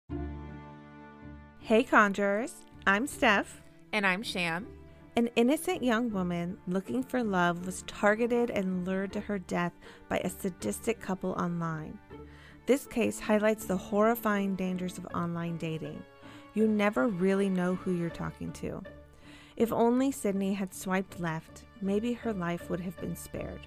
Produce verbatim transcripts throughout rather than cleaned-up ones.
Hey Conjurers, I'm Steph. And I'm Sham. An innocent young woman looking for love was targeted and lured to her death by a sadistic couple online. This case highlights the horrifying dangers of online dating. You never really know who you're talking to. If only Sydney had swiped left, maybe her life would have been spared.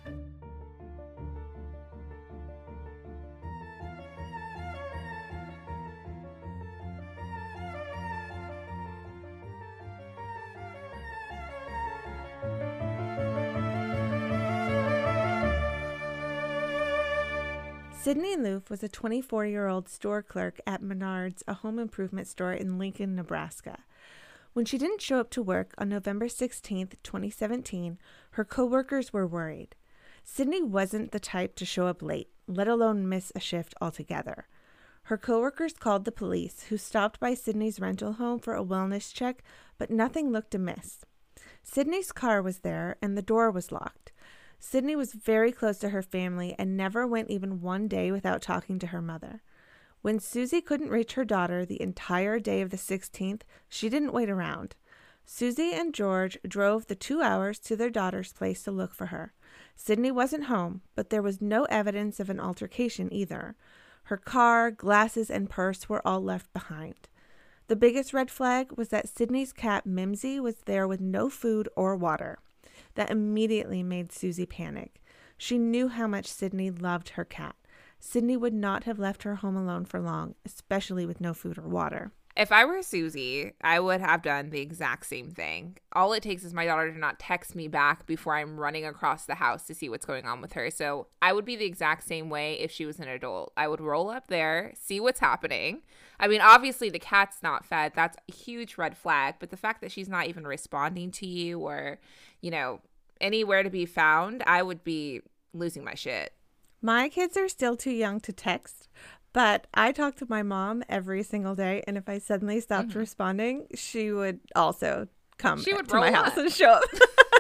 Sydney Loof was a twenty-four-year-old store clerk at Menards, a home improvement store in Lincoln, Nebraska. When she didn't show up to work on November sixteenth, twenty seventeen, her coworkers were worried. Sydney wasn't the type to show up late, let alone miss a shift altogether. Her coworkers called the police, who stopped by Sydney's rental home for a wellness check, but nothing looked amiss. Sydney's car was there, and the door was locked. Sydney was very close to her family and never went even one day without talking to her mother. When Susie couldn't reach her daughter the entire day of the sixteenth, she didn't wait around. Susie and George drove the two hours to their daughter's place to look for her. Sydney wasn't home, but there was no evidence of an altercation either. Her car, glasses, and purse were all left behind. The biggest red flag was that Sydney's cat Mimsy was there with no food or water. That immediately made Susie panic. She knew how much Sydney loved her cat. Sydney would not have left her home alone for long, especially with no food or water. If I were Susie, I would have done the exact same thing. All it takes is my daughter to not text me back before I'm running across the house to see what's going on with her. So I would be the exact same way if she was an adult. I would roll up there, see what's happening. I mean, obviously the cat's not fed. That's a huge red flag. But the fact that she's not even responding to you or, you know, anywhere to be found, I would be losing my shit. My kids are still too young to text, but I talk to my mom every single day, and if I suddenly stopped mm-hmm. responding, she would also come she would to my up. house and show up.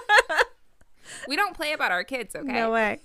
We don't play about our kids, okay? No way.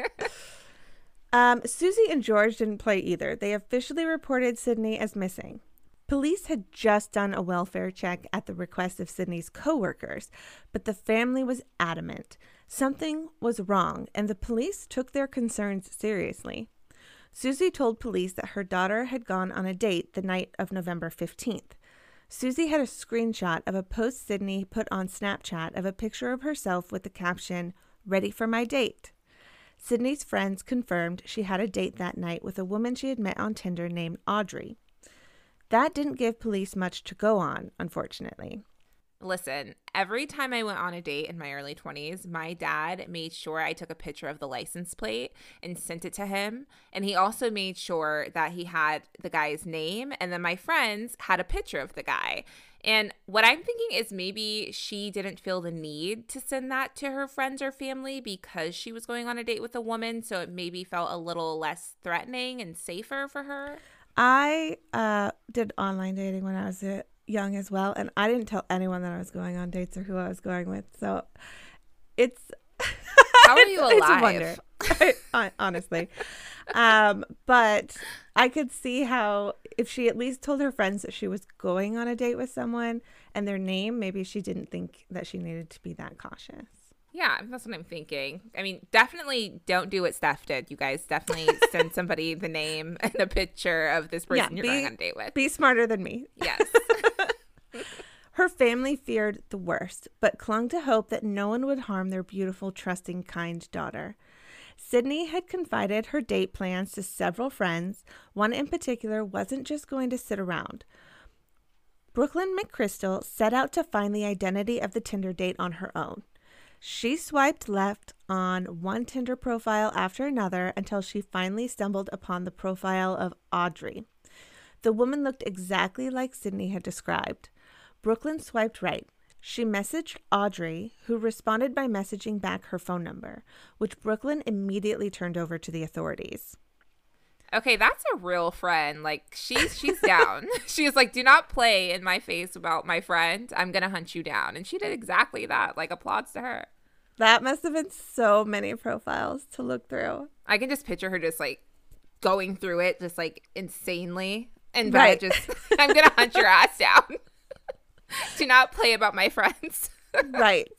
um, Susie and George didn't play either. They officially reported Sydney as missing. Police had just done a welfare check at the request of Sydney's coworkers, but the family was adamant. Something was wrong, and the police took their concerns seriously. Susie told police that her daughter had gone on a date the night of November fifteenth. Susie had a screenshot of a post Sydney put on Snapchat of a picture of herself with the caption, "Ready for my date." Sydney's friends confirmed she had a date that night with a woman she had met on Tinder named Audrey. That didn't give police much to go on, unfortunately. Listen, every time I went on a date in my early twenties, my dad made sure I took a picture of the license plate and sent it to him. And he also made sure that he had the guy's name. And then my friends had a picture of the guy. And what I'm thinking is maybe she didn't feel the need to send that to her friends or family because she was going on a date with a woman. So it maybe felt a little less threatening and safer for her. I uh, did online dating when I was a young as well, and I didn't tell anyone that I was going on dates or who I was going with, so it's how are you alive? It's a wonder, honestly. um but I could see how if she at least told her friends that she was going on a date with someone and their name, maybe she didn't think that she needed to be that cautious. Yeah, that's what I'm thinking. I mean, definitely don't do what Steph did. You guys definitely send somebody the name and a picture of this person yeah, you're be, going on a date with. Be smarter than me. Yes. Her family feared the worst, but clung to hope that no one would harm their beautiful, trusting, kind daughter. Sydney had confided her date plans to several friends. One in particular wasn't just going to sit around. Brooklyn McChrystal set out to find the identity of the Tinder date on her own. She swiped left on one Tinder profile after another until she finally stumbled upon the profile of Audrey. The woman looked exactly like Sydney had described. Brooklyn swiped right. She messaged Audrey, who responded by messaging back her phone number, which Brooklyn immediately turned over to the authorities. Okay, that's a real friend. Like, she's she's down. She was like, do not play in my face about my friend. I'm going to hunt you down. And she did exactly that. Like, applauds to her. That must have been so many profiles to look through. I can just picture her just, like, going through it just, like, insanely. And Right. Bella just, I'm going to hunt your ass down. Do not play about my friends. Right.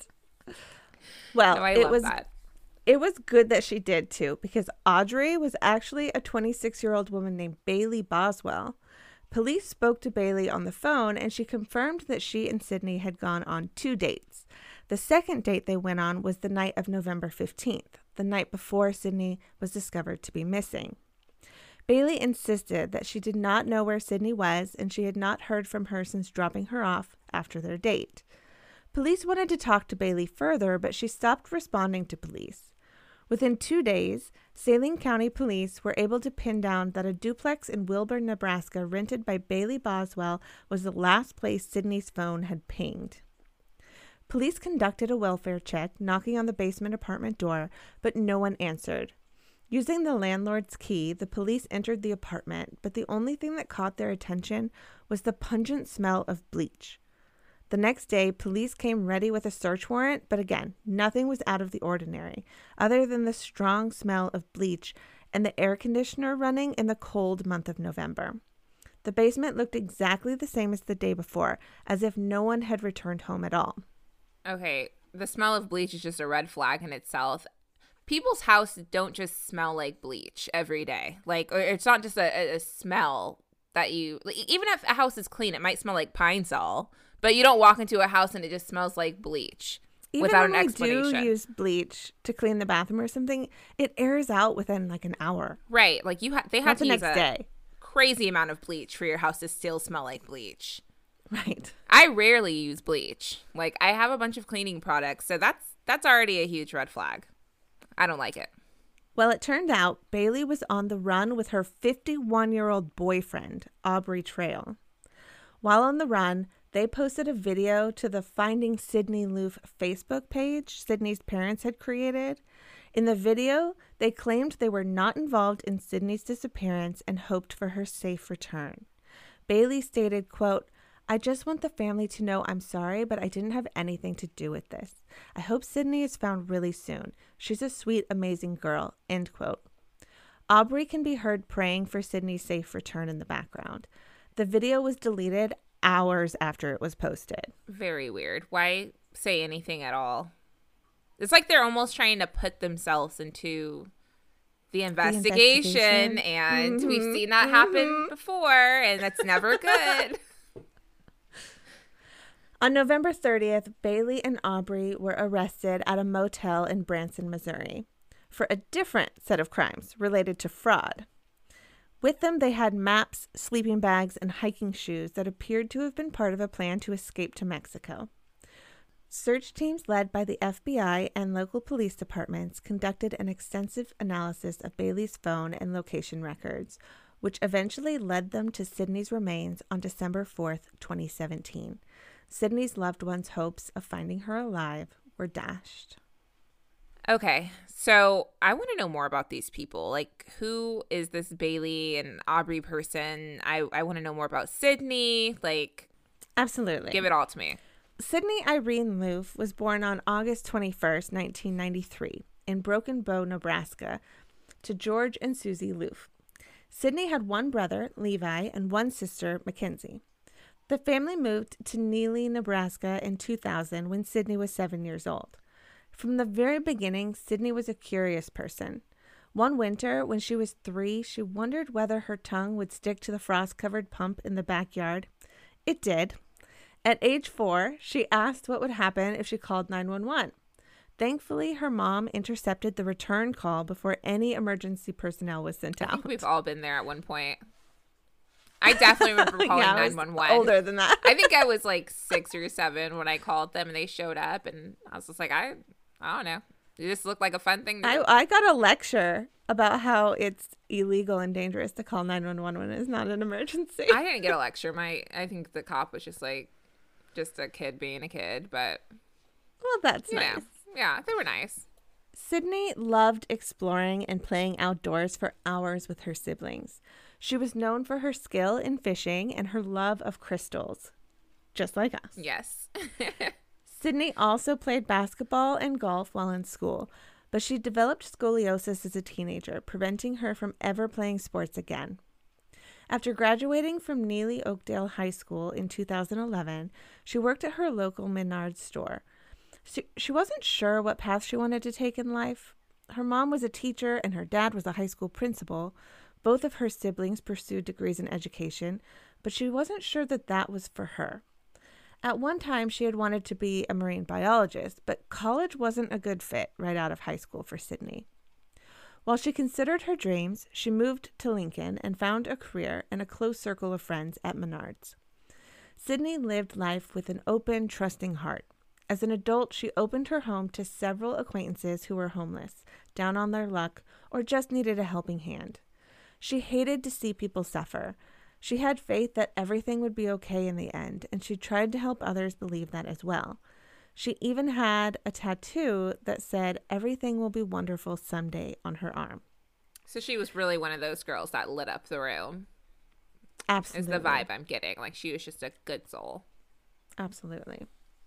Well, No, I it love was that. it was good that she did too, because Audrey was actually a twenty-six-year-old woman named Bailey Boswell. Police spoke to Bailey on the phone, and she confirmed that she and Sydney had gone on two dates. The second date they went on was the night of November fifteenth, the night before Sydney was discovered to be missing. Bailey insisted that she did not know where Sydney was, and she had not heard from her since dropping her off after their date. Police wanted to talk to Bailey further, but she stopped responding to police. Within two days, Saline County Police were able to pin down that a duplex in Wilbur, Nebraska, rented by Bailey Boswell, was the last place Sydney's phone had pinged. Police conducted a welfare check, knocking on the basement apartment door, but no one answered. Using the landlord's key, the police entered the apartment, but the only thing that caught their attention was the pungent smell of bleach. The next day, police came ready with a search warrant, but again, nothing was out of the ordinary, other than the strong smell of bleach and the air conditioner running in the cold month of November. The basement looked exactly the same as the day before, as if no one had returned home at all. Okay, the smell of bleach is just a red flag in itself. People's houses don't just smell like bleach every day. Like, or it's not just a, a smell that you, like, even if a house is clean, it might smell like Pine Sol, but you don't walk into a house and it just smells like bleach Even without when an we explanation. do use bleach to clean the bathroom or something, it airs out within like an hour. Right, like you ha- they have Not to the use next a day. crazy amount of bleach for your house to still smell like bleach. Right. I rarely use bleach. Like, I have a bunch of cleaning products, so that's that's already a huge red flag. I don't like it. Well, it turned out Bailey was on the run with her fifty-one-year-old boyfriend, Aubrey Trail. While on the run, they posted a video to the Finding Sydney Loof Facebook page Sydney's parents had created. In the video, they claimed they were not involved in Sydney's disappearance and hoped for her safe return. Bailey stated, quote, "I just want the family to know I'm sorry, but I didn't have anything to do with this. I hope Sydney is found really soon. She's a sweet, amazing girl," end quote. Aubrey can be heard praying for Sydney's safe return in the background. The video was deleted hours after it was posted. Very weird. Why say anything at all? It's like they're almost trying to put themselves into the investigation, The investigation. and Mm-hmm. we've seen that happen Mm-hmm. before, and that's never good. On November thirtieth, Bailey and Aubrey were arrested at a motel in Branson, Missouri, for a different set of crimes related to fraud. With them, they had maps, sleeping bags, and hiking shoes that appeared to have been part of a plan to escape to Mexico. Search teams led by the F B I and local police departments conducted an extensive analysis of Bailey's phone and location records, which eventually led them to Sydney's remains on December fourth, twenty seventeen. Sydney's loved ones' hopes of finding her alive were dashed. Okay, so I want to know more about these people. Like, who is this Bailey and Aubrey person? I, I want to know more about Sydney. Like, Absolutely. give it all to me. Sydney Irene Loof was born on August twenty-first, nineteen ninety-three, in Broken Bow, Nebraska, to George and Susie Loof. Sydney had one brother, Levi, and one sister, Mackenzie. The family moved to Neely, Nebraska in two thousand when Sydney was seven years old. From the very beginning, Sydney was a curious person. One winter, when she was three, she wondered whether her tongue would stick to the frost-covered pump in the backyard. It did. At age four, she asked what would happen if she called nine one one. Thankfully, her mom intercepted the return call before any emergency personnel was sent I out. think we've all been there at one point. I definitely remember calling Yeah, I was nine one one. older than that. I think I was like six or seven when I called them and they showed up, and I was just like, I, I don't know. It just looked like a fun thing to do. I, I got a lecture about how it's illegal and dangerous to call nine one one when it's not an emergency. I didn't get a lecture. My, I think the cop was just like, just a kid being a kid, but Well, that's you nice. know, yeah, they were nice. Sydney loved exploring and playing outdoors for hours with her siblings. She was known for her skill in fishing and her love of crystals, just like us. Yes. Sydney also played basketball and golf while in school, but she developed scoliosis as a teenager, preventing her from ever playing sports again. After graduating from Neely Oakdale High School in two thousand eleven, she worked at her local Menards store. She, she wasn't sure what path she wanted to take in life. Her mom was a teacher and her dad was a high school principal. Both of her siblings pursued degrees in education, but she wasn't sure that that was for her. At one time, she had wanted to be a marine biologist, but college wasn't a good fit right out of high school for Sydney. While she considered her dreams, she moved to Lincoln and found a career and a close circle of friends at Menards. Sydney lived life with an open, trusting heart. As an adult, she opened her home to several acquaintances who were homeless, down on their luck, or just needed a helping hand. She hated to see people suffer. She had faith that everything would be okay in the end, and she tried to help others believe that as well. She even had a tattoo that said, "Everything will be wonderful someday," on her arm. So she was really one of those girls that lit up the room. Absolutely. Is the vibe I'm getting. Like, she was just a good soul. Absolutely.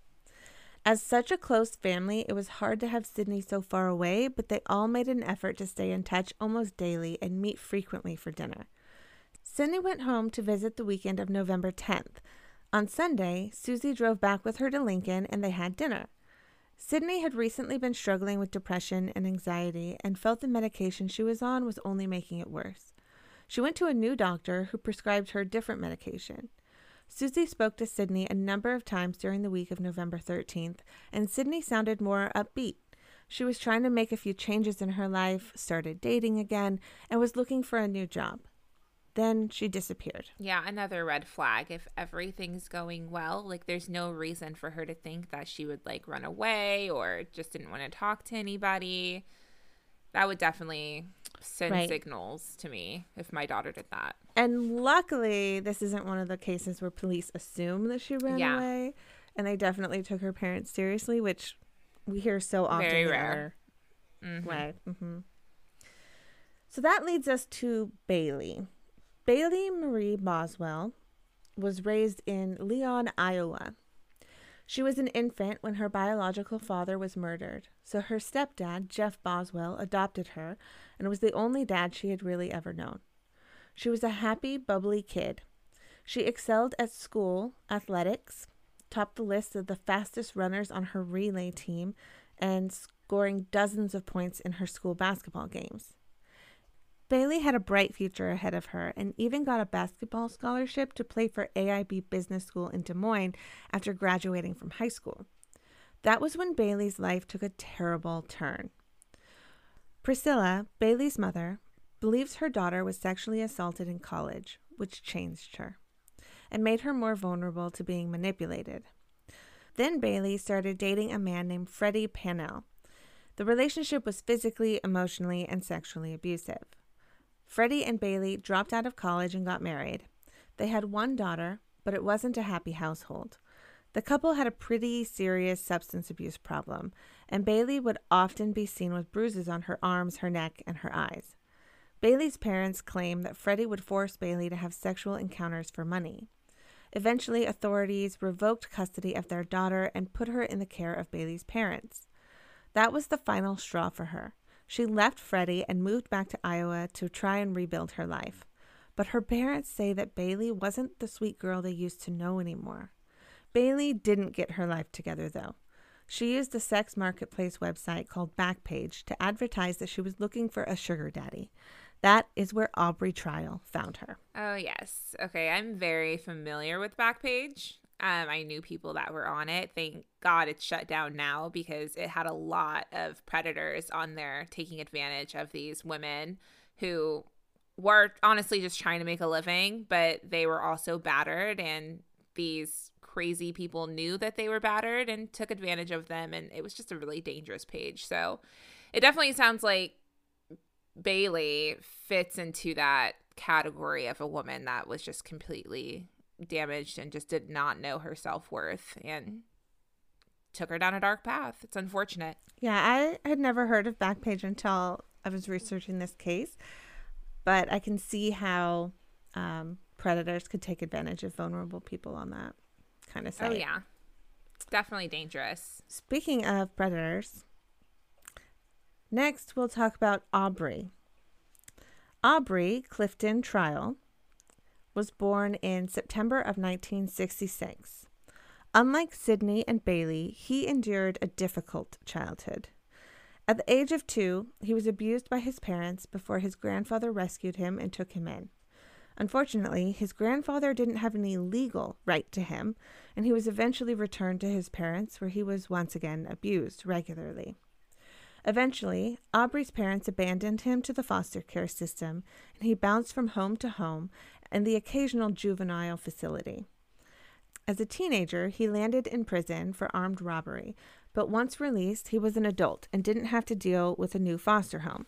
As such a close family, it was hard to have Sydney so far away, but they all made an effort to stay in touch almost daily and meet frequently for dinner. Sydney went home to visit the weekend of November tenth. On Sunday, Susie drove back with her to Lincoln and they had dinner. Sydney had recently been struggling with depression and anxiety and felt the medication she was on was only making it worse. She went to a new doctor who prescribed her different medication. Susie spoke to Sydney a number of times during the week of November thirteenth, and Sydney sounded more upbeat. She was trying to make a few changes in her life, started dating again, and was looking for a new job. Then she disappeared. Yeah, another red flag. If everything's going well, like, there's no reason for her to think that she would, like, run away or just didn't want to talk to anybody. That would definitely send right. signals to me if my daughter did that. And luckily, this isn't one of the cases where police assume that she ran yeah. away. And they definitely took her parents seriously, which we hear so often. Very rare. Mm-hmm. Right. Mm-hmm. So that leads us to Bailey. Bailey Marie Boswell was raised in Leon, Iowa. She was an infant when her biological father was murdered, so her stepdad, Jeff Boswell, adopted her and was the only dad she had really ever known. She was a happy, bubbly kid. She excelled at school athletics, topped the list of the fastest runners on her relay team, and scoring dozens of points in her school basketball games. Bailey had a bright future ahead of her and even got a basketball scholarship to play for A I B Business School in Des Moines after graduating from high school. That was when Bailey's life took a terrible turn. Priscilla, Bailey's mother, believes her daughter was sexually assaulted in college, which changed her and made her more vulnerable to being manipulated. Then Bailey started dating a man named Freddie Pannell. The relationship was physically, emotionally, and sexually abusive. Freddie and Bailey dropped out of college and got married. They had one daughter, but it wasn't a happy household. The couple had a pretty serious substance abuse problem, and Bailey would often be seen with bruises on her arms, her neck, and her eyes. Bailey's parents claim that Freddie would force Bailey to have sexual encounters for money. Eventually, authorities revoked custody of their daughter and put her in the care of Bailey's parents. That was the final straw for her. She left Freddie and moved back to Iowa to try and rebuild her life. But her parents say that Bailey wasn't the sweet girl they used to know anymore. Bailey didn't get her life together, though. She used a sex marketplace website called Backpage to advertise that she was looking for a sugar daddy. That is where Aubrey Trial found her. Oh, yes. Okay, I'm very familiar with Backpage. Um, I knew people that were on it. Thank God it's shut down now because it had a lot of predators on there taking advantage of these women who were honestly just trying to make a living, but they were also battered, and these crazy people knew that they were battered and took advantage of them, and it was just a really dangerous page. So it definitely sounds like Bailey fits into that category of a woman that was just completely damaged and just did not know her self-worth and took her down a dark path. It's unfortunate. Yeah, I had never heard of Backpage until I was researching this case, but I can see how um, predators could take advantage of vulnerable people on that kind of site. Oh, yeah. It's definitely dangerous. Speaking of predators, next we'll talk about Aubrey. Aubrey Clifton Trial was born in September of nineteen sixty-six. Unlike Sydney and Bailey, he endured a difficult childhood. At the age of two, he was abused by his parents before his grandfather rescued him and took him in. Unfortunately, his grandfather didn't have any legal right to him, and he was eventually returned to his parents, where he was once again abused regularly. Eventually, Aubrey's parents abandoned him to the foster care system, and he bounced from home to home and the occasional juvenile facility. As a teenager, he landed in prison for armed robbery, but once released, he was an adult and didn't have to deal with a new foster home.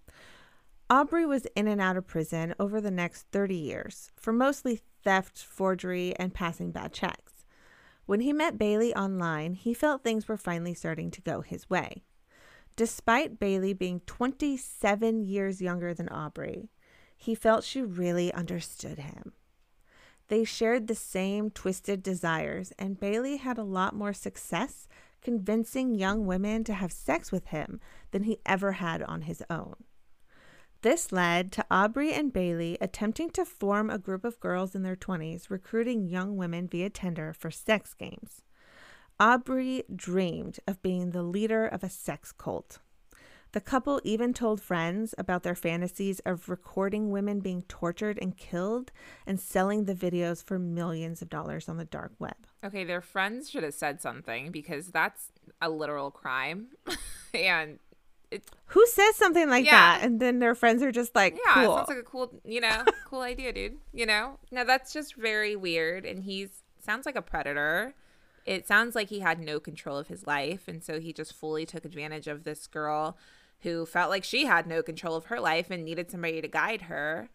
Aubrey was in and out of prison over the next thirty years for mostly theft, forgery, and passing bad checks. When he met Bailey online, he felt things were finally starting to go his way. Despite Bailey being twenty-seven years younger than Aubrey, he felt she really understood him. They shared the same twisted desires, and Bailey had a lot more success convincing young women to have sex with him than he ever had on his own. This led to Aubrey and Bailey attempting to form a group of girls in their twenties, recruiting young women via Tinder for sex games. Aubrey dreamed of being the leader of a sex cult. The couple even told friends about their fantasies of recording women being tortured and killed and selling the videos for millions of dollars on the dark web. Okay, their friends should have said something because that's a literal crime. And it, who says something like yeah. that? And then their friends are just like, yeah, cool. It sounds like a cool, you know, cool idea, dude. You know? No, that's just very weird. And he's sounds like a predator. It sounds like he had no control of his life. And so he just fully took advantage of this girl who felt like she had no control of her life and needed somebody to guide her.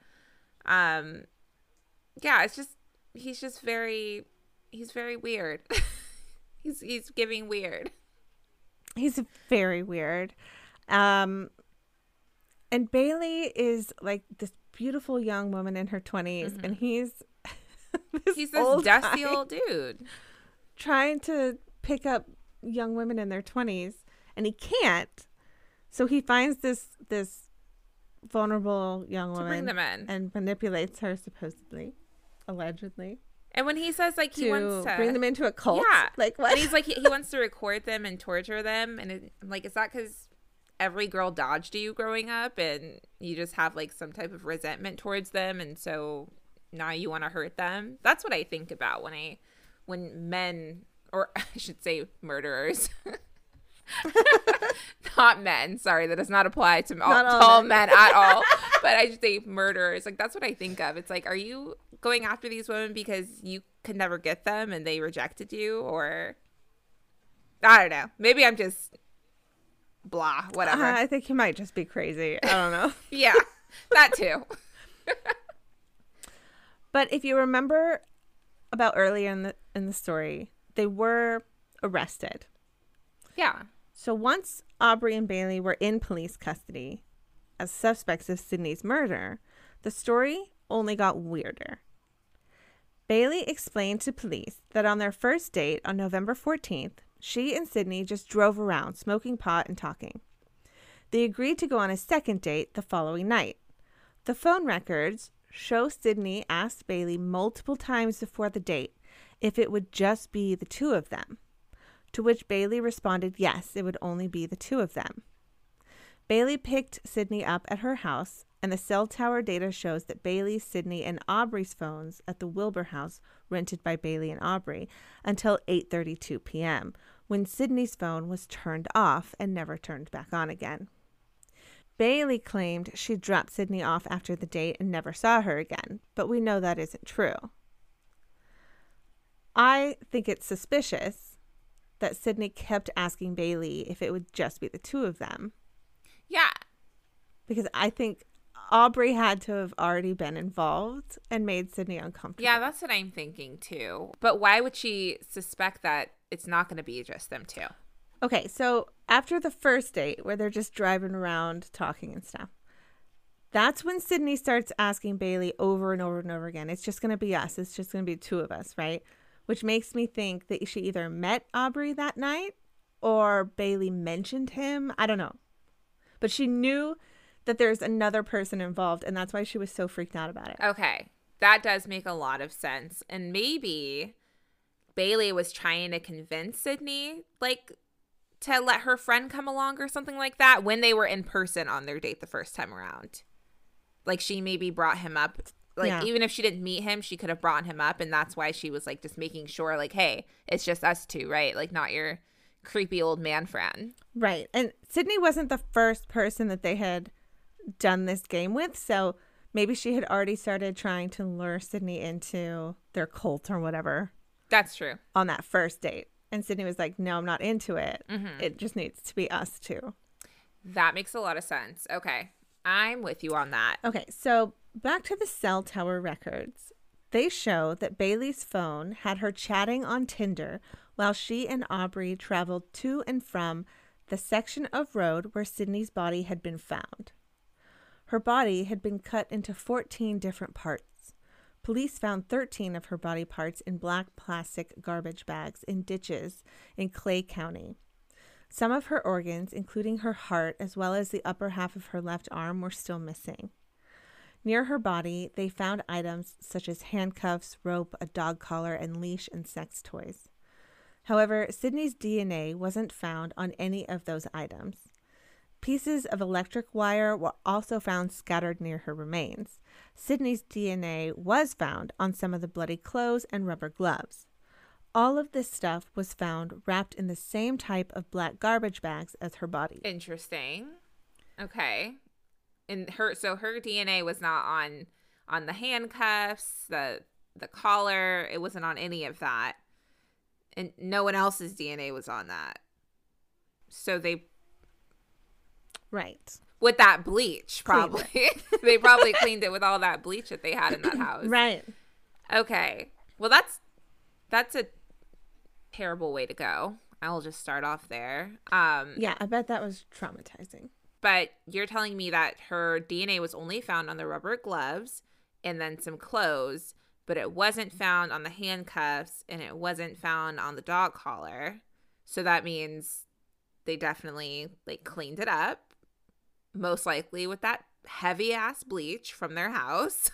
Um, yeah, it's just, he's just very, he's very weird. he's, he's giving weird. He's very weird. Um, and Bailey is like this beautiful young woman in her twenties, mm-hmm. and he's this he's this old dusty old dude trying to pick up young women in their twenties, and he can't. So he finds this this vulnerable young woman to bring them in and manipulates her, supposedly, allegedly. And when he says like he wants to bring them into a cult, yeah, like what? And he's like he, he wants to record them and torture them, and it, I'm like, is that because every girl dodged you growing up, and you just have like some type of resentment towards them, and so now you want to hurt them? That's what I think about when I when men, or I should say murderers. Not men. Sorry, that does not apply to all, all, all men. men at all. But I just say murderers. Like, that's what I think of. It's like, are you going after these women because you could never get them and they rejected you? Or I don't know. Maybe I'm just blah, whatever. Uh, I think you might just be crazy. I don't know. Yeah, that too. But if you remember about earlier in the in the story, they were arrested. Yeah. So once Aubrey and Bailey were in police custody as suspects of Sydney's murder, the story only got weirder. Bailey explained to police that on their first date on November fourteenth, she and Sydney just drove around smoking pot and talking. They agreed to go on a second date the following night. The phone records show Sydney asked Bailey multiple times before the date if it would just be the two of them, to which Bailey responded yes, it would only be the two of them. Bailey picked Sydney up at her house, and the cell tower data shows that Bailey, Sydney, and Aubrey's phones at the Wilbur house rented by Bailey and Aubrey until eight thirty-two p.m., when Sydney's phone was turned off and never turned back on again. Bailey claimed she dropped Sydney off after the date and never saw her again, but we know that isn't true. I think it's suspicious that Sydney kept asking Bailey if it would just be the two of them. Yeah. Because I think Aubrey had to have already been involved and made Sydney uncomfortable. Yeah, that's what I'm thinking too. But why would she suspect that it's not going to be just them two? Okay, so after the first date where they're just driving around talking and stuff, that's when Sydney starts asking Bailey over and over and over again, it's just going to be us. It's just going to be two of us, right? Which makes me think that she either met Aubrey that night or Bailey mentioned him. I don't know. But she knew that there's another person involved, and that's why she was so freaked out about it. Okay. That does make a lot of sense. And maybe Bailey was trying to convince Sydney, like, to let her friend come along or something like that when they were in person on their date the first time around. Like, she maybe brought him up. Like, yeah. Even if she didn't meet him, she could have brought him up. And that's why she was, like, just making sure, like, hey, it's just us two, right? Like, not your creepy old man friend. Right. And Sydney wasn't the first person that they had done this game with. So maybe she had already started trying to lure Sydney into their cult or whatever. That's true. On that first date. And Sydney was like, no, I'm not into it. Mm-hmm. It just needs to be us two. That makes a lot of sense. Okay. I'm with you on that. Okay. So back to the cell tower records. They show that Bailey's phone had her chatting on Tinder while she and Aubrey traveled to and from the section of road where Sydney's body had been found. Her body had been cut into fourteen different parts. Police found thirteen of her body parts in black plastic garbage bags in ditches in Clay County. Some of her organs, including her heart as well as the upper half of her left arm, were still missing. Near her body, they found items such as handcuffs, rope, a dog collar, and leash and sex toys. However, Sydney's D N A wasn't found on any of those items. Pieces of electric wire were also found scattered near her remains. Sydney's D N A was found on some of the bloody clothes and rubber gloves. All of this stuff was found wrapped in the same type of black garbage bags as her body. Interesting. Okay. And her so her D N A was not on on the handcuffs, the the collar, it wasn't on any of that. And no one else's D N A was on that. So they Right. With that bleach, probably. They probably cleaned it with all that bleach that they had in that house. Right. Okay. Well, that's that's a terrible way to go. I'll just start off there. Um, yeah, I bet that was traumatizing. But you're telling me that her D N A was only found on the rubber gloves and then some clothes, but it wasn't found on the handcuffs and it wasn't found on the dog collar. So that means they definitely like cleaned it up. Most likely with that heavy ass bleach from their house.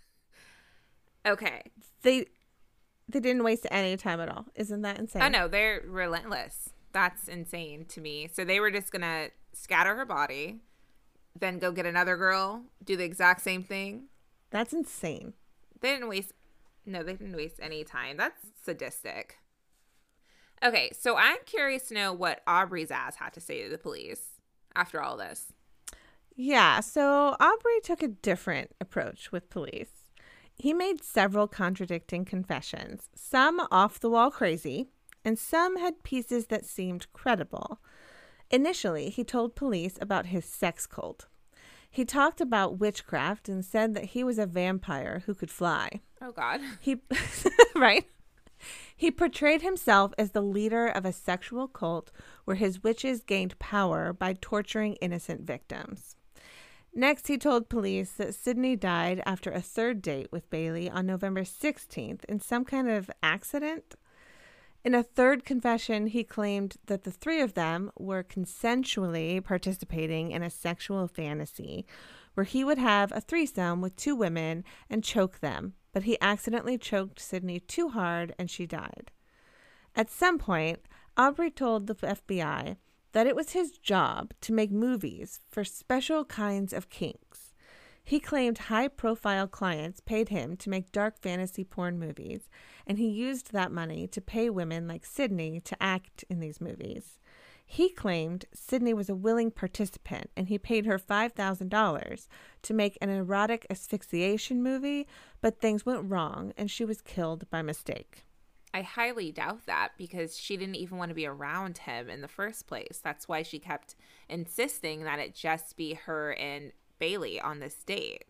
Okay. They they didn't waste any time at all. Isn't that insane? Oh no, they're relentless. That's insane to me. So they were just gonna scatter her body, then go get another girl, do the exact same thing. That's insane. They didn't waste no, they didn't waste any time. That's sadistic. Okay, so I'm curious to know what Aubrey's ass had to say to the police after all this. Yeah, so Aubrey took a different approach with police. He made several contradicting confessions, some off-the-wall crazy, and some had pieces that seemed credible. Initially, he told police about his sex cult. He talked about witchcraft and said that he was a vampire who could fly. Oh, God. He, right? He portrayed himself as the leader of a sexual cult where his witches gained power by torturing innocent victims. Next, he told police that Sydney died after a third date with Bailey on November sixteenth in some kind of accident. In a third confession, he claimed that the three of them were consensually participating in a sexual fantasy where he would have a threesome with two women and choke them, but he accidentally choked Sydney too hard and she died. At some point, Aubrey told the F B I that it was his job to make movies for special kinds of kinks. He claimed high-profile clients paid him to make dark fantasy porn movies, and he used that money to pay women like Sydney to act in these movies. He claimed Sydney was a willing participant, and he paid her five thousand dollars to make an erotic asphyxiation movie, but things went wrong, and she was killed by mistake. I highly doubt that because she didn't even want to be around him in the first place. That's why she kept insisting that it just be her and Bailey on this date.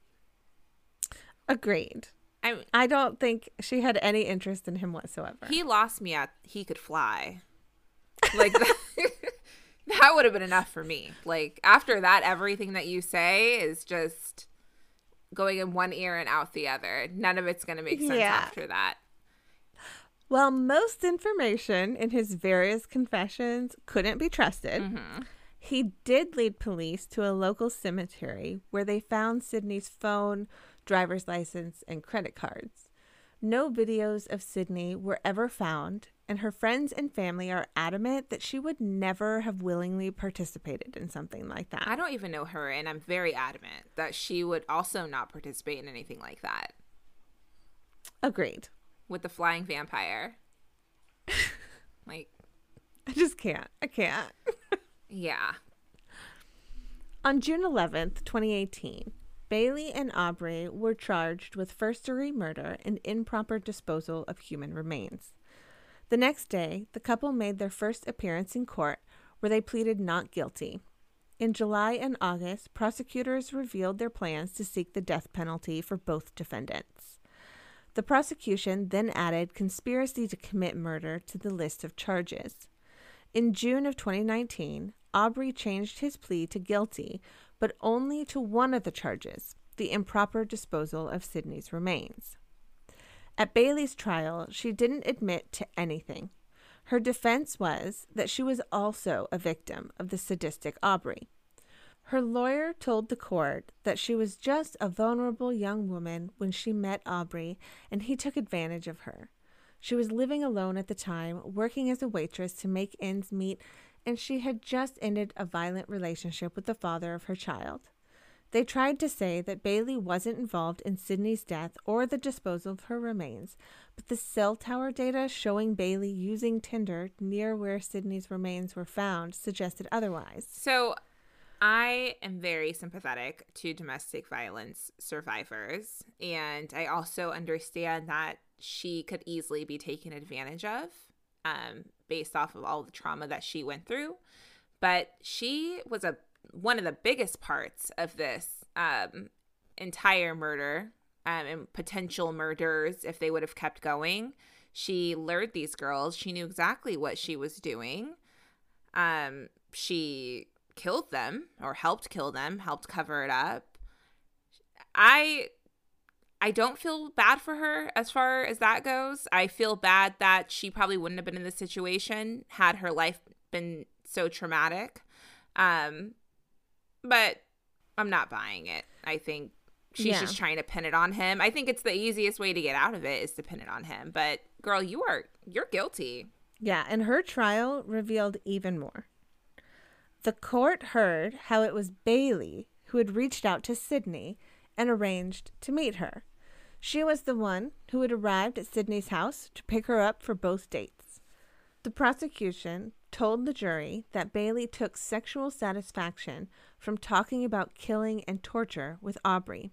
Agreed. I I don't think she had any interest in him whatsoever. He lost me at he could fly. Like that, that would have been enough for me. Like after that, everything that you say is just going in one ear and out the other. None of it's going to make sense yeah. after that. Well, most information in his various confessions couldn't be trusted. Mm-hmm. He did lead police to a local cemetery where they found Sydney's phone, driver's license, and credit cards. No videos of Sydney were ever found, and her friends and family are adamant that she would never have willingly participated in something like that. I don't even know her, and I'm very adamant that she would also not participate in anything like that. Agreed. With the flying vampire. Like, I just can't. I can't. Yeah. On June eleventh, twenty eighteen, Bailey and Aubrey were charged with first-degree murder and improper disposal of human remains. The next day, the couple made their first appearance in court, where they pleaded not guilty. In July and August, prosecutors revealed their plans to seek the death penalty for both defendants. The prosecution then added conspiracy to commit murder to the list of charges. In June of twenty nineteen, Aubrey changed his plea to guilty, but only to one of the charges, the improper disposal of Sydney's remains. At Bailey's trial, she didn't admit to anything. Her defense was that she was also a victim of the sadistic Aubrey. Her lawyer told the court that she was just a vulnerable young woman when she met Aubrey, and he took advantage of her. She was living alone at the time, working as a waitress to make ends meet, and she had just ended a violent relationship with the father of her child. They tried to say that Bailey wasn't involved in Sydney's death or the disposal of her remains, but the cell tower data showing Bailey using Tinder near where Sydney's remains were found suggested otherwise. So I am very sympathetic to domestic violence survivors, and I also understand that she could easily be taken advantage of um, based off of all the trauma that she went through. But she was a one of the biggest parts of this um, entire murder um, and potential murders if they would have kept going. She lured these girls. She knew exactly what she was doing. Um, she killed them or helped kill them, helped cover it up. I I don't feel bad for her as far as that goes. I feel bad that she probably wouldn't have been in this situation had her life been so traumatic. Um, but I'm not buying it. I think she's yeah. just trying to pin it on him. I think it's the easiest way to get out of it is to pin it on him. But girl, you are, you're guilty. Yeah, and her trial revealed even more. The court heard how it was Bailey who had reached out to Sydney and arranged to meet her. She was the one who had arrived at Sydney's house to pick her up for both dates. The prosecution told the jury that Bailey took sexual satisfaction from talking about killing and torture with Aubrey.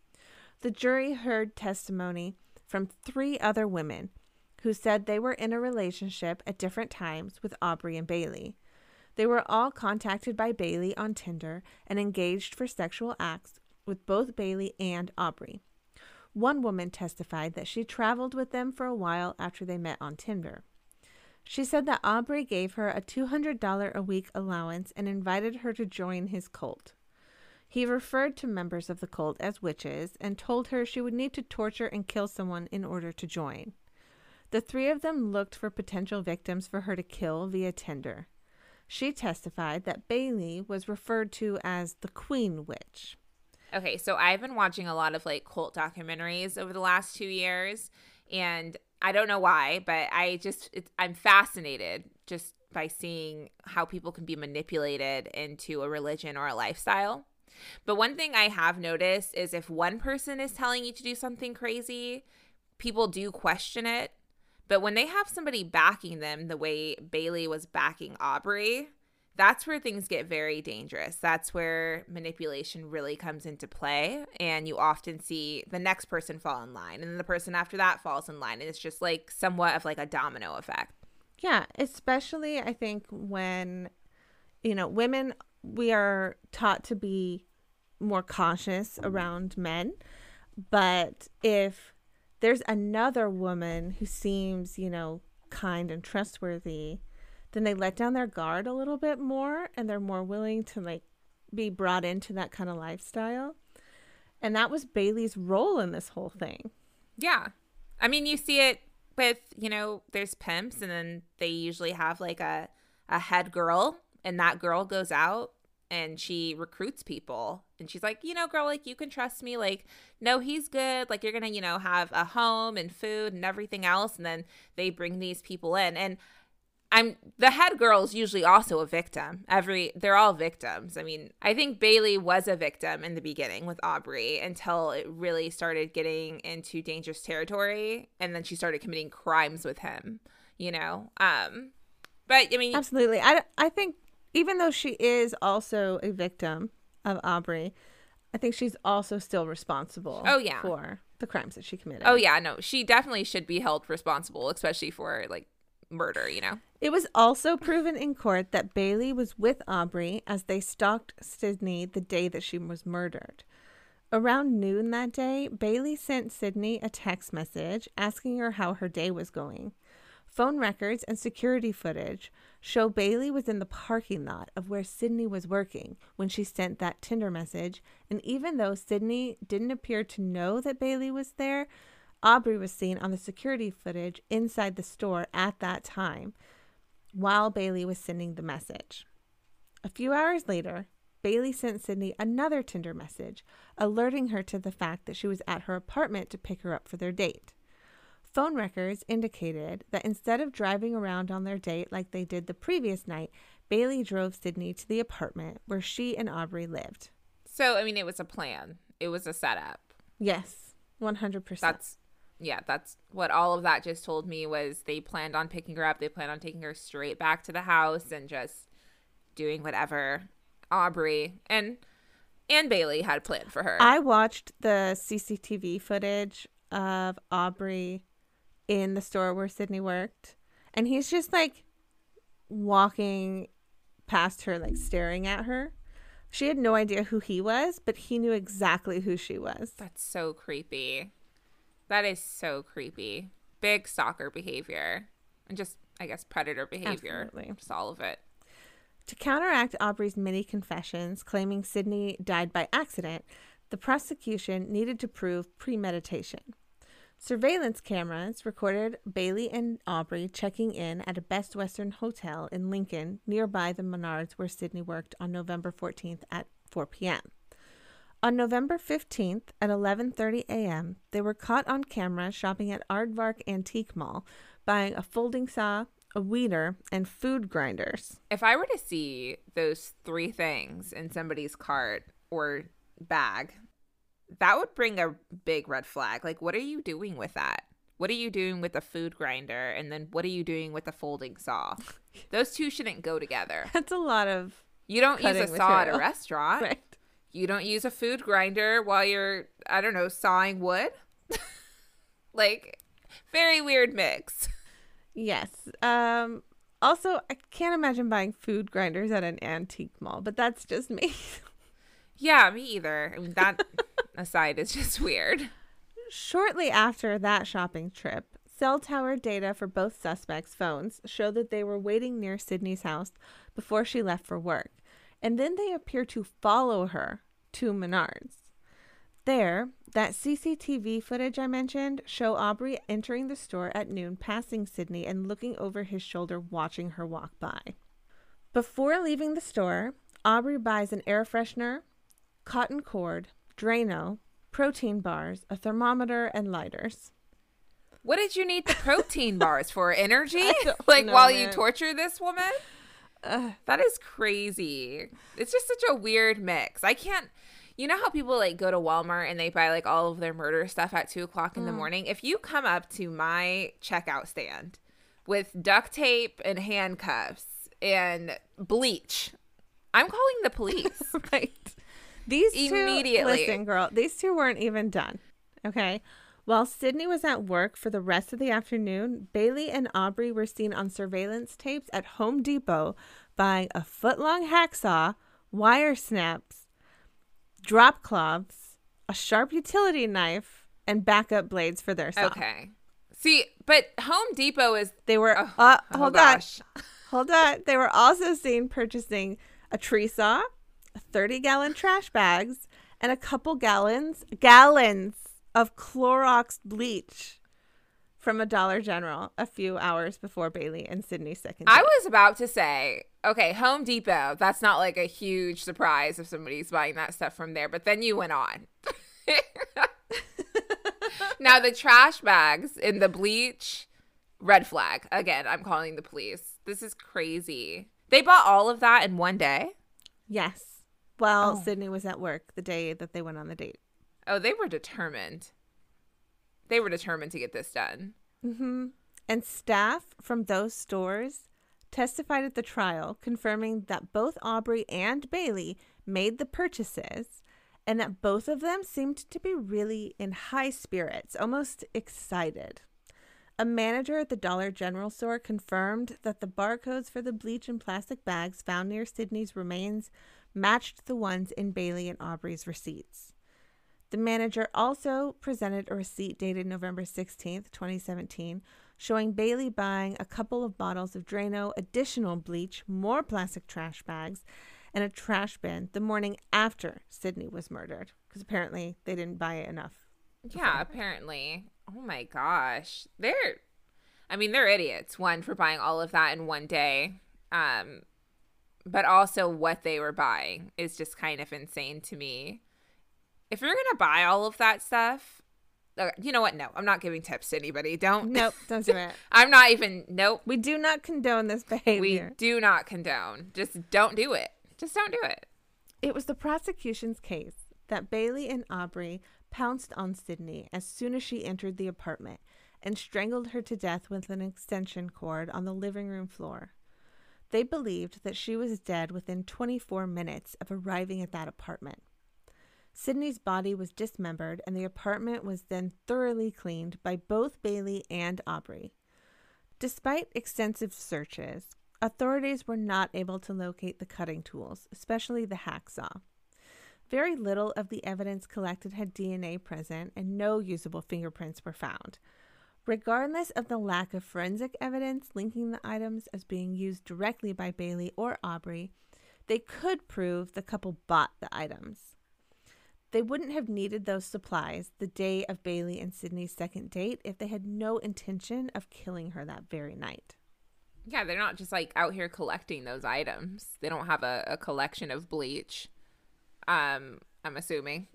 The jury heard testimony from three other women who said they were in a relationship at different times with Aubrey and Bailey. They were all contacted by Bailey on Tinder and engaged for sexual acts with both Bailey and Aubrey. One woman testified that she traveled with them for a while after they met on Tinder. She said that Aubrey gave her a two hundred dollars a week allowance and invited her to join his cult. He referred to members of the cult as witches and told her she would need to torture and kill someone in order to join. The three of them looked for potential victims for her to kill via Tinder. She testified that Bailey was referred to as the Queen Witch. Okay, so I've been watching a lot of like cult documentaries over the last two years, and I don't know why, but I just it's, I'm fascinated just by seeing how people can be manipulated into a religion or a lifestyle. But one thing I have noticed is if one person is telling you to do something crazy, people do question it. But when they have somebody backing them the way Bailey was backing Aubrey, that's where things get very dangerous. That's where manipulation really comes into play. And you often see the next person fall in line. And then the person after that falls in line. And it's just like somewhat of like a domino effect. Yeah, especially I think when, you know, women, we are taught to be more cautious around men. But if there's another woman who seems, you know, kind and trustworthy, then they let down their guard a little bit more and they're more willing to like be brought into that kind of lifestyle. And that was Bailey's role in this whole thing. Yeah. I mean, you see it with, you know, there's pimps and then they usually have like a, a head girl and that girl goes out and she recruits people. And she's like, you know, girl, like, you can trust me. Like, no, he's good. Like, you're going to, you know, have a home and food and everything else. And then they bring these people in. And I'm the head girl is usually also a victim. Every they're all victims. I mean, I think Bailey was a victim in the beginning with Aubrey until it really started getting into dangerous territory, and then she started committing crimes with him, you know. Um, but I mean, absolutely. I, I think even though she is also a victim of Aubrey, I think she's also still responsible. Oh yeah, for the crimes that she committed. Oh yeah, no, she definitely should be held responsible, especially for like murder, you know. It was also proven in court that Bailey was with Aubrey as they stalked Sydney the day that she was murdered. Around noon that day, Bailey sent Sydney a text message asking her how her day was going. Phone records and security footage show Bailey was in the parking lot of where Sydney was working when she sent that Tinder message, and even though Sydney didn't appear to know that Bailey was there, Aubrey was seen on the security footage inside the store at that time while Bailey was sending the message. A few hours later, Bailey sent Sydney another Tinder message, alerting her to the fact that she was at her apartment to pick her up for their date. Phone records indicated that instead of driving around on their date like they did the previous night, Bailey drove Sydney to the apartment where she and Aubrey lived. So, I mean, it was a plan. It was a setup. Yes, one hundred percent. That's Yeah, that's what all of that just told me, was they planned on picking her up. They planned on taking her straight back to the house and just doing whatever Aubrey and and Bailey had planned for her. I watched the C C T V footage of Aubrey in the store where Sydney worked, and he's just like walking past her, like staring at her. She had no idea who he was, but he knew exactly who she was. That's so creepy. That is so creepy. Big stalker behavior. And just, I guess, predator behavior. Absolutely. Just all of it. To counteract Aubrey's many confessions claiming Sydney died by accident, the prosecution needed to prove premeditation. Surveillance cameras recorded Bailey and Aubrey checking in at a Best Western hotel in Lincoln, nearby the Menards where Sydney worked, on November fourteenth at four p.m. On November fifteenth at eleven thirty a.m., they were caught on camera shopping at Aardvark Antique Mall, buying a folding saw, a weeder, and food grinders. If I were to see those three things in somebody's cart or bag, that would bring a big red flag. Like, what are you doing with that? What are you doing with the food grinder? And then what are you doing with the folding saw? Those two shouldn't go together. That's a lot of You don't use a saw material. at a restaurant. Right. You don't use a food grinder while you're, I don't know, sawing wood. Like, very weird mix. Yes. Um, also, I can't imagine buying food grinders at an antique mall, but that's just me. Yeah, me either. I mean, that aside is just weird. Shortly after that shopping trip, cell tower data for both suspects' phones showed that they were waiting near Sydney's house before she left for work, and then they appear to follow her to Menards. There, that C C T V footage I mentioned show Aubrey entering the store at noon, passing Sydney and looking over his shoulder, watching her walk by. Before leaving the store, Aubrey buys an air freshener, cotton cord, Drano, protein bars, a thermometer, and lighters. What did you need the protein bars for? Energy? know, Like, while man. you torture this woman? Ugh. That is crazy. It's just such a weird mix. I can't, you know how people like go to Walmart and they buy like all of their murder stuff at two o'clock in Mm. the morning? If you come up to my checkout stand with duct tape and handcuffs and bleach, I'm calling the police. Right. These two, Immediately. listen, girl, these two weren't even done. Okay. While Sydney was at work for the rest of the afternoon, Bailey and Aubrey were seen on surveillance tapes at Home Depot buying a foot-long hacksaw, wire snaps, drop cloths, a sharp utility knife, and backup blades for their saw. Okay. See, but Home Depot is, They were, oh, uh, oh hold gosh. on, hold on. They were also seen purchasing a tree saw, thirty-gallon trash bags, and a couple gallons, gallons of Clorox bleach from a Dollar General a few hours before Bailey and Sydney's second date. I was about to say, okay, Home Depot, that's not like a huge surprise if somebody's buying that stuff from there, but then you went on. Now, the trash bags in the bleach, red flag. Again, I'm calling the police. This is crazy. They bought all of that in one day? Yes. While Oh. Sydney was at work the day that they went on the date. Oh, they were determined. They were determined to get this done. Mm-hmm. And staff from those stores testified at the trial, confirming that both Aubrey and Bailey made the purchases and that both of them seemed to be really in high spirits, almost excited. A manager at the Dollar General store confirmed that the barcodes for the bleach and plastic bags found near Sydney's remains matched the ones in Bailey and Aubrey's receipts. The manager also presented a receipt dated November sixteenth, twenty seventeen, showing Bailey buying a couple of bottles of Drano, additional bleach, more plastic trash bags, and a trash bin the morning after Sydney was murdered, because apparently they didn't buy it enough. Yeah, apparently. Oh my gosh. They're, I mean, they're idiots. One, for buying all of that in one day. Um, but also what they were buying is just kind of insane to me. If you're going to buy all of that stuff, uh, you know what? No, I'm not giving tips to anybody. Don't. Nope, don't do it. I'm not even, nope. We do not condone this We behavior. do not condone. Just don't do it. Just don't do it. It was the prosecution's case that Bailey and Aubrey pounced on Sydney as soon as she entered the apartment and strangled her to death with an extension cord on the living room floor. They believed that she was dead within twenty-four minutes of arriving at that apartment. Sydney's body was dismembered and the apartment was then thoroughly cleaned by both Bailey and Aubrey. Despite extensive searches, authorities were not able to locate the cutting tools, especially the hacksaw. Very little of the evidence collected had D N A present, and no usable fingerprints were found. Regardless of the lack of forensic evidence linking the items as being used directly by Bailey or Aubrey, they could prove the couple bought the items. They wouldn't have needed those supplies the day of Bailey and Sydney's second date if they had no intention of killing her that very night. Yeah, they're not just like out here collecting those items. They don't have a, a collection of bleach. Um, I'm assuming.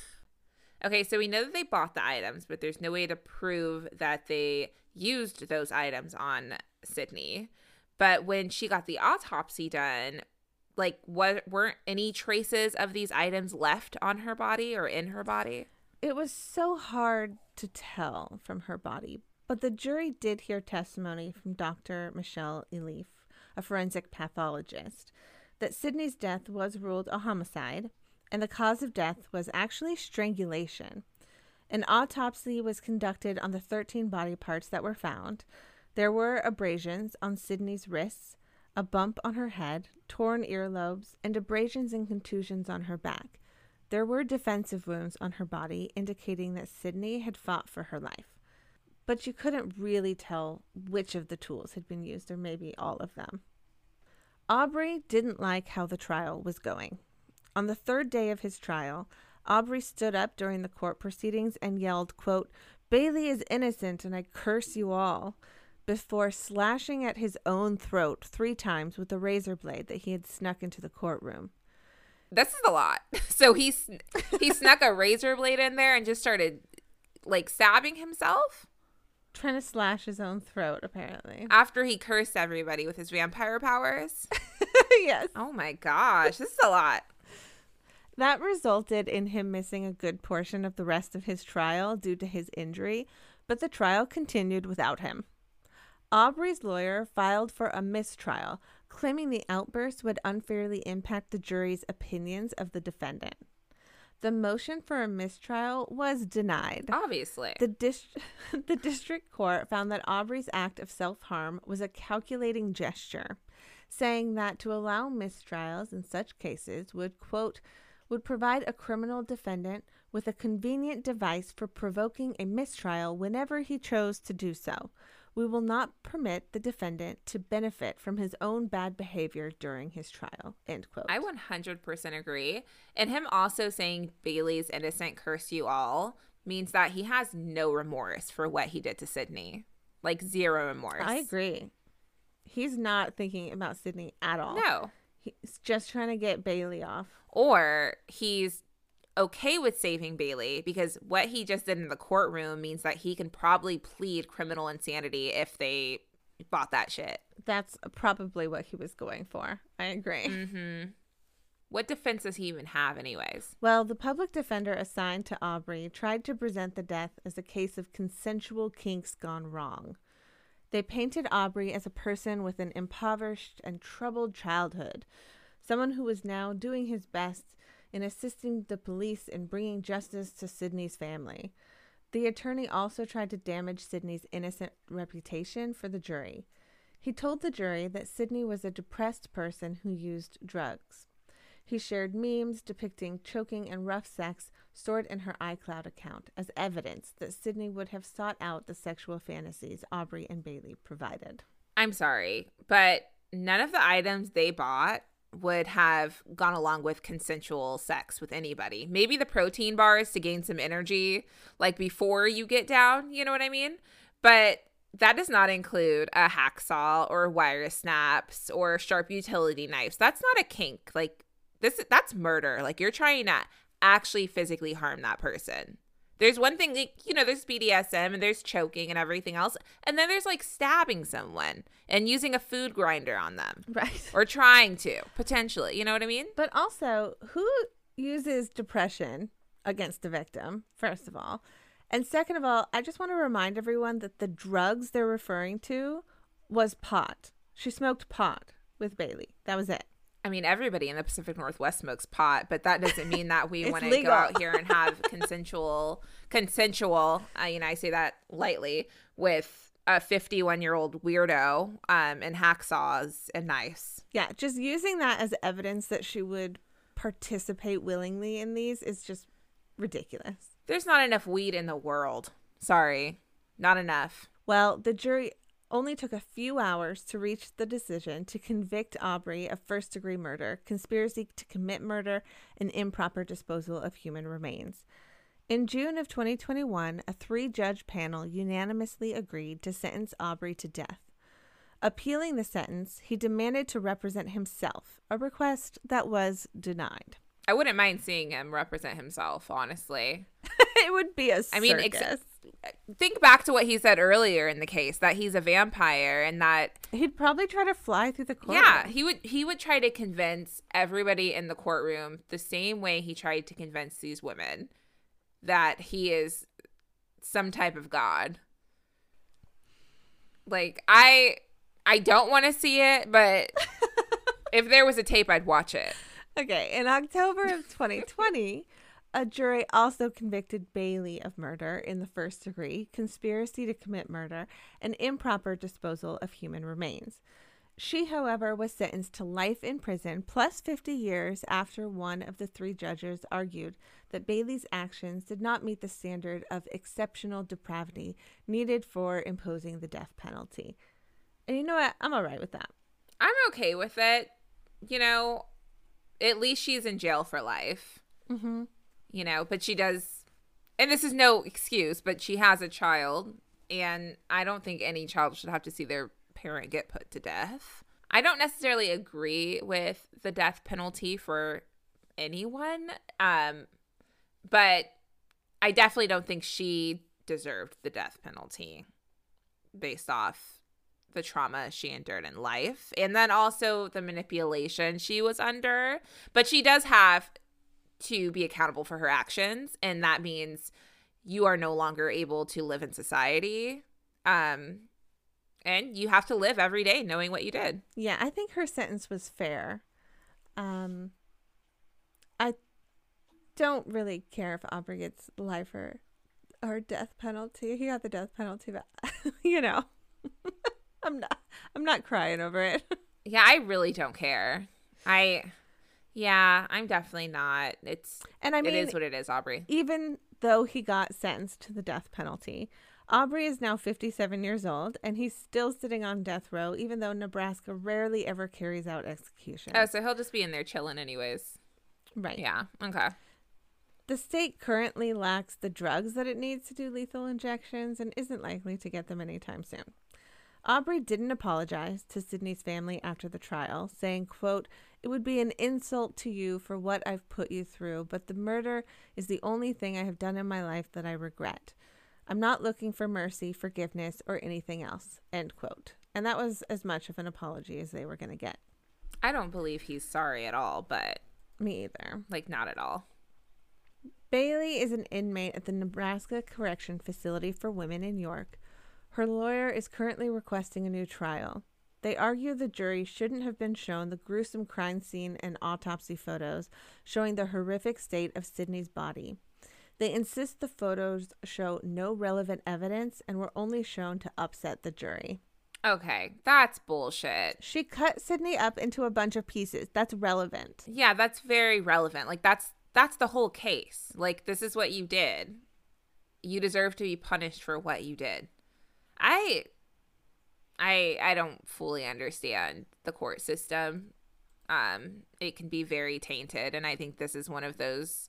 Okay, so we know that they bought the items, but there's no way to prove that they used those items on Sydney. But when she got the autopsy done, like, what weren't any traces of these items left on her body or in her body? It was so hard to tell from her body, but the jury did hear testimony from Doctor Michelle Elif, a forensic pathologist, that Sydney's death was ruled a homicide, and the cause of death was actually strangulation. An autopsy was conducted on the thirteen body parts that were found. There were abrasions on Sydney's wrists, a bump on her head, torn earlobes, and abrasions and contusions on her back. There were defensive wounds on her body, indicating that Sydney had fought for her life. But you couldn't really tell which of the tools had been used, or maybe all of them. Aubrey didn't like how the trial was going. On the third day of his trial, Aubrey stood up during the court proceedings and yelled, quote, "Bailey is innocent and I curse you all," before slashing at his own throat three times with a razor blade that he had snuck into the courtroom. This is a lot. So he, sn- he snuck a razor blade in there and just started, like, stabbing himself? Trying to slash his own throat, apparently. After he cursed everybody with his vampire powers? Yes. Oh my gosh, this is a lot. That resulted in him missing a good portion of the rest of his trial due to his injury, but the trial continued without him. Aubrey's lawyer filed for a mistrial, claiming the outburst would unfairly impact the jury's opinions of the defendant. The motion for a mistrial was denied. Obviously. The, dis- the district court found that Aubrey's act of self-harm was a calculating gesture, saying that to allow mistrials in such cases would, quote, would provide a criminal defendant with a convenient device for provoking a mistrial whenever he chose to do so. We will not permit the defendant to benefit from his own bad behavior during his trial, end quote. I one hundred percent agree. And him also saying Bailey's innocent, curse you all, means that he has no remorse for what he did to Sydney. Like, zero remorse. I agree. He's not thinking about Sydney at all. No. He's just trying to get Bailey off. Or he's okay with saving Bailey because what he just did in the courtroom means that he can probably plead criminal insanity if they bought that shit. That's probably what he was going for. I agree. Mm-hmm. What defense does he even have anyways? Well, the public defender assigned to Aubrey tried to present the death as a case of consensual kinks gone wrong. They painted Aubrey as a person with an impoverished and troubled childhood, someone who was now doing his best in assisting the police in bringing justice to Sydney's family. The attorney also tried to damage Sydney's innocent reputation for the jury. He told the jury that Sydney was a depressed person who used drugs. He shared memes depicting choking and rough sex stored in her iCloud account as evidence that Sydney would have sought out the sexual fantasies Aubrey and Bailey provided. I'm sorry, but none of the items they bought would have gone along with consensual sex with anybody. Maybe the protein bars to gain some energy, like before you get down, you know what I mean? But that does not include a hacksaw or wire snaps or sharp utility knives. That's not a kink. Like, This that's murder. Like, you're trying to actually physically harm that person. There's one thing, like, you know, there's B D S M and there's choking and everything else. And then there's like stabbing someone and using a food grinder on them. Right. Or trying to, potentially. You know what I mean? But also, who uses depression against the victim, first of all? And second of all, I just want to remind everyone that the drugs they're referring to was pot. She smoked pot with Bailey. That was it. I mean, everybody in the Pacific Northwest smokes pot, but that doesn't mean that we want to legal. go out here and have consensual, consensual, uh, you know, I say that lightly, with a fifty-one-year-old weirdo um, and hacksaws and knives. Yeah, just using that as evidence that she would participate willingly in these is just ridiculous. There's not enough weed in the world. Sorry, not enough. Well, the jury only took a few hours to reach the decision to convict Aubrey of first-degree murder, conspiracy to commit murder, and improper disposal of human remains. In June of twenty twenty-one, a three-judge panel unanimously agreed to sentence Aubrey to death. Appealing the sentence, he demanded to represent himself, a request that was denied. I wouldn't mind seeing him represent himself, honestly. It would be a circus. I mean, ex- think back to what he said earlier in the case, that he's a vampire and that he'd probably try to fly through the courtroom. Yeah, he would he would try to convince everybody in the courtroom the same way he tried to convince these women that he is some type of god. Like, I I don't want to see it, but if there was a tape, I'd watch it. Okay, in October of twenty twenty, a jury also convicted Bailey of murder in the first degree, conspiracy to commit murder, and improper disposal of human remains. She, however, was sentenced to life in prison plus fifty years after one of the three judges argued that Bailey's actions did not meet the standard of exceptional depravity needed for imposing the death penalty. And you know what? I'm all right with that. I'm okay with it. You know, at least she's in jail for life. Mm-hmm. You know, but she does, and this is no excuse, but she has a child, and I don't think any child should have to see their parent get put to death. I don't necessarily agree with the death penalty for anyone, um, but I definitely don't think she deserved the death penalty based off the trauma she endured in life, and then also the manipulation she was under. But she does have to be accountable for her actions, and that means you are no longer able to live in society, um and you have to live every day knowing what you did. Yeah, I think her sentence was fair. um I don't really care if Aubrey gets life or or death penalty. He got the death penalty, but you know, I'm not I'm not crying over it. Yeah, I really don't care. I Yeah, I'm definitely not. It's and I mean, it is what it is, Aubrey. Even though he got sentenced to the death penalty, Aubrey is now fifty-seven years old, and he's still sitting on death row, even though Nebraska rarely ever carries out executions. Oh, so he'll just be in there chilling anyways. Right. Yeah, okay. The state currently lacks the drugs that it needs to do lethal injections and isn't likely to get them anytime soon. Aubrey didn't apologize to Sydney's family after the trial, saying, quote, "It would be an insult to you for what I've put you through, but the murder is the only thing I have done in my life that I regret. I'm not looking for mercy, forgiveness, or anything else," end quote. And that was as much of an apology as they were going to get. I don't believe he's sorry at all, but... Me either. Like, not at all. Bailey is an inmate at the Nebraska Correction Facility for Women in York. Her lawyer is currently requesting a new trial. They argue the jury shouldn't have been shown the gruesome crime scene and autopsy photos showing the horrific state of Sydney's body. They insist the photos show no relevant evidence and were only shown to upset the jury. Okay, that's bullshit. She cut Sydney up into a bunch of pieces. That's relevant. Yeah, that's very relevant. Like, that's that's the whole case. Like, this is what you did. You deserve to be punished for what you did. I, I, I don't fully understand the court system. Um, it can be very tainted, and I think this is one of those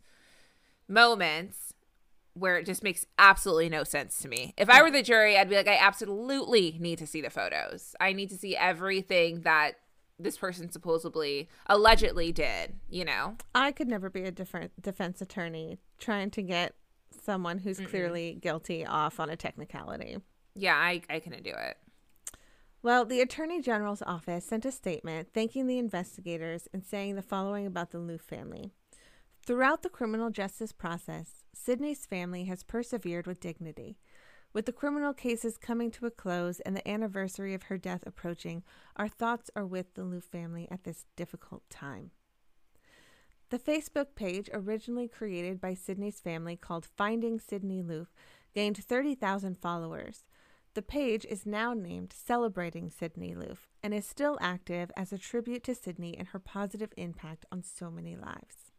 moments where it just makes absolutely no sense to me. If I were the jury, I'd be like, I absolutely need to see the photos. I need to see everything that this person supposedly, allegedly did, you know? I could never be a different defense attorney trying to get someone who's Mm-mm. clearly guilty off on a technicality. Yeah, I, I couldn't do it. Well, the Attorney General's office sent a statement thanking the investigators and saying the following about the Loof family. Throughout the criminal justice process, Sydney's family has persevered with dignity. With the criminal cases coming to a close and the anniversary of her death approaching, our thoughts are with the Loof family at this difficult time. The Facebook page, originally created by Sydney's family called Finding Sydney Loof, gained thirty thousand followers. The page is now named Celebrating Sydney Loof and is still active as a tribute to Sydney and her positive impact on so many lives.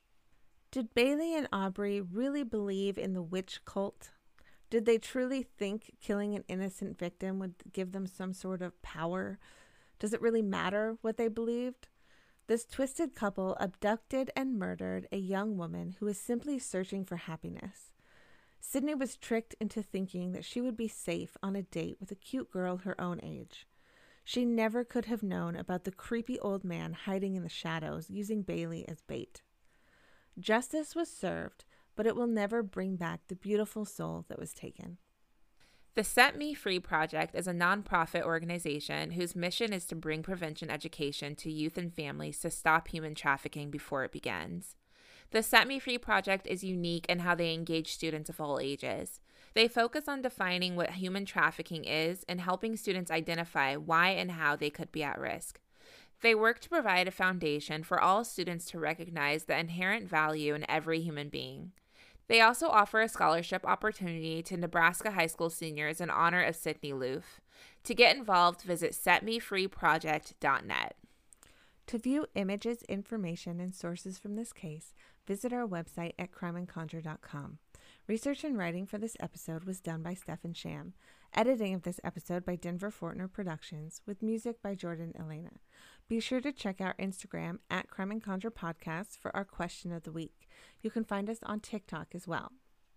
Did Bailey and Aubrey really believe in the witch cult? Did they truly think killing an innocent victim would give them some sort of power? Does it really matter what they believed? This twisted couple abducted and murdered a young woman who was simply searching for happiness. Sydney was tricked into thinking that she would be safe on a date with a cute girl her own age. She never could have known about the creepy old man hiding in the shadows, using Bailey as bait. Justice was served, but it will never bring back the beautiful soul that was taken. The Set Me Free Project is a nonprofit organization whose mission is to bring prevention education to youth and families to stop human trafficking before it begins. The Set Me Free Project is unique in how they engage students of all ages. They focus on defining what human trafficking is and helping students identify why and how they could be at risk. They work to provide a foundation for all students to recognize the inherent value in every human being. They also offer a scholarship opportunity to Nebraska high school seniors in honor of Sydney Loof. To get involved, visit set me free project dot net. To view images, information, and sources from this case, visit our website at crime and conjure dot com. Research and writing for this episode was done by Stefan Sham. Editing of this episode by Denver Fortner Productions, with music by Jordan Elena. Be sure to check out Instagram at Crime and Conjure Podcast for our question of the week. You can find us on TikTok as well.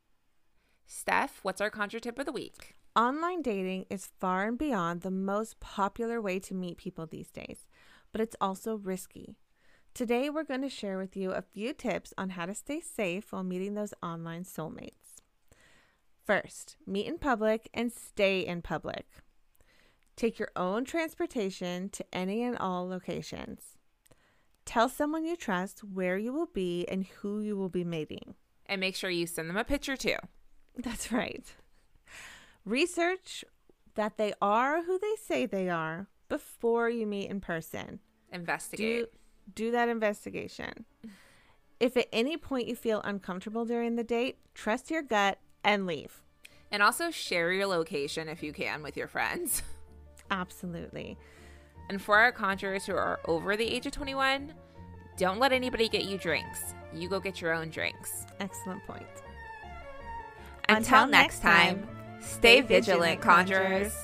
Steph, what's our conjure tip of the week? Online dating is far and beyond the most popular way to meet people these days, but it's also risky. Today, we're going to share with you a few tips on how to stay safe while meeting those online soulmates. First, meet in public and stay in public. Take your own transportation to any and all locations. Tell someone you trust where you will be and who you will be meeting. And make sure you send them a picture too. That's right. Research that they are who they say they are before you meet in person. Investigate. Do, do that investigation. If at any point you feel uncomfortable during the date, trust your gut and leave. And also share your location if you can with your friends. Absolutely. And for our conjurers who are over the age of twenty-one, don't let anybody get you drinks. You go get your own drinks. Excellent point. Until, Until next time, time, stay vigilant, conjurers.